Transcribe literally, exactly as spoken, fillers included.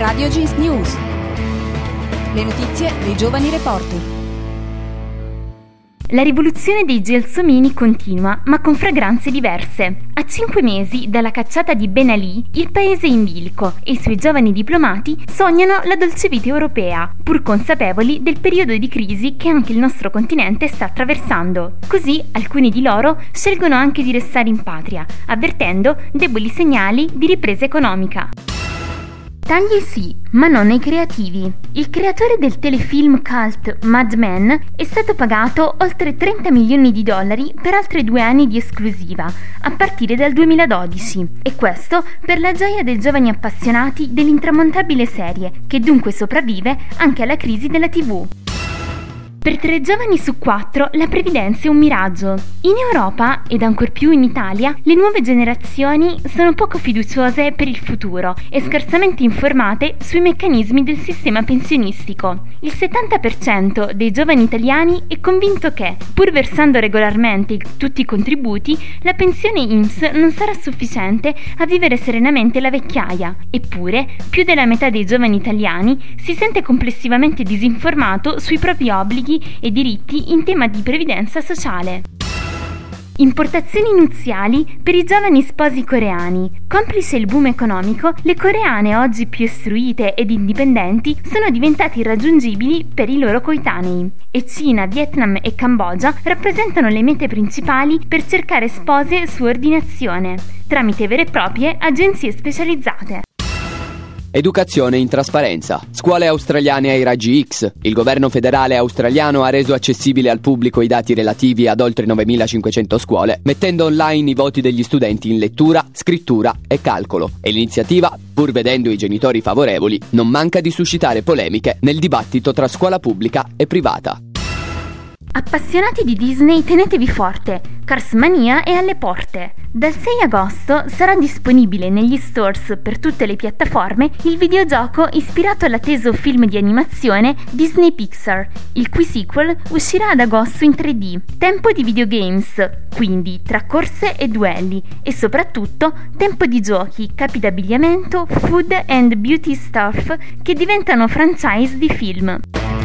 Radio Jeans News. Le notizie dei giovani reporter. La rivoluzione dei gelsomini continua, ma con fragranze diverse. A cinque mesi dalla cacciata di Ben Ali, il paese è in bilico e i suoi giovani diplomati sognano la dolce vita europea, pur consapevoli del periodo di crisi che anche il nostro continente sta attraversando. Così alcuni di loro scelgono anche di restare in patria, avvertendo deboli segnali di ripresa economica. Tagli sì, ma non ai creativi. Il creatore del telefilm cult Mad Men è stato pagato oltre trenta milioni di dollari per altri due anni di esclusiva, a partire dal duemiladodici. E questo per la gioia dei giovani appassionati dell'intramontabile serie, che dunque sopravvive anche alla crisi della tivù. Per tre giovani su quattro la previdenza è un miraggio. In Europa, ed ancor più in Italia, le nuove generazioni sono poco fiduciose per il futuro e scarsamente informate sui meccanismi del sistema pensionistico. Il settanta per cento dei giovani italiani è convinto che, pur versando regolarmente tutti i contributi, la pensione I N P S non sarà sufficiente a vivere serenamente la vecchiaia. Eppure, più della metà dei giovani italiani si sente complessivamente disinformato sui propri obblighi e diritti in tema di previdenza sociale. Importazioni nuziali per i giovani sposi coreani. Complice il boom economico, le coreane oggi più istruite ed indipendenti sono diventate irraggiungibili per i loro coetanei e Cina, Vietnam e Cambogia rappresentano le mete principali per cercare spose su ordinazione, tramite vere e proprie agenzie specializzate. Educazione in trasparenza. Scuole australiane ai raggi X. Il governo federale australiano ha reso accessibile al pubblico i dati relativi ad oltre novemilacinquecento scuole, mettendo online i voti degli studenti in lettura, scrittura e calcolo. E l'iniziativa, pur vedendo i genitori favorevoli, non manca di suscitare polemiche nel dibattito tra scuola pubblica e privata. Appassionati di Disney, tenetevi forte, Cars Mania è alle porte. Dal sei agosto sarà disponibile negli stores per tutte le piattaforme il videogioco ispirato all'atteso film di animazione Disney Pixar, il cui sequel uscirà ad agosto in tre D. Tempo di videogames, quindi tra corse e duelli, e soprattutto tempo di giochi, capi d'abbigliamento, food and beauty stuff che diventano franchise di film.